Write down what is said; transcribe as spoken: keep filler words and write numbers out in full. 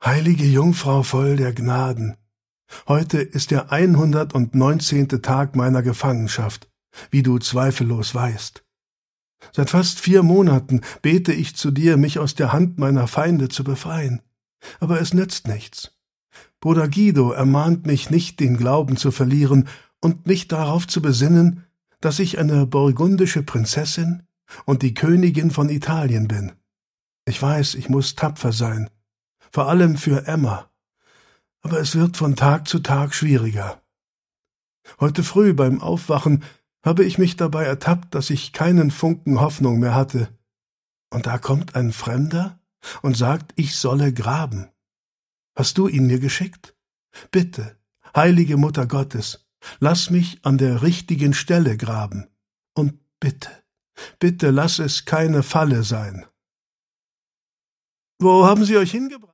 Heilige Jungfrau voll der Gnaden, heute ist der hundertneunzehnte Tag meiner Gefangenschaft, wie du zweifellos weißt. Seit fast vier Monaten bete ich zu dir, mich aus der Hand meiner Feinde zu befreien, aber es nützt nichts. Bruder Guido ermahnt mich nicht, den Glauben zu verlieren und mich darauf zu besinnen, dass ich eine burgundische Prinzessin und die Königin von Italien bin. Ich weiß, ich muss tapfer sein, vor allem für Emma, aber es wird von Tag zu Tag schwieriger. Heute früh beim Aufwachen habe ich mich dabei ertappt, dass ich keinen Funken Hoffnung mehr hatte. Und da kommt ein Fremder und sagt, ich solle graben. Hast du ihn mir geschickt? Bitte, heilige Mutter Gottes, lass mich an der richtigen Stelle graben. Und bitte, bitte lass es keine Falle sein. Wo haben Sie euch hingebracht?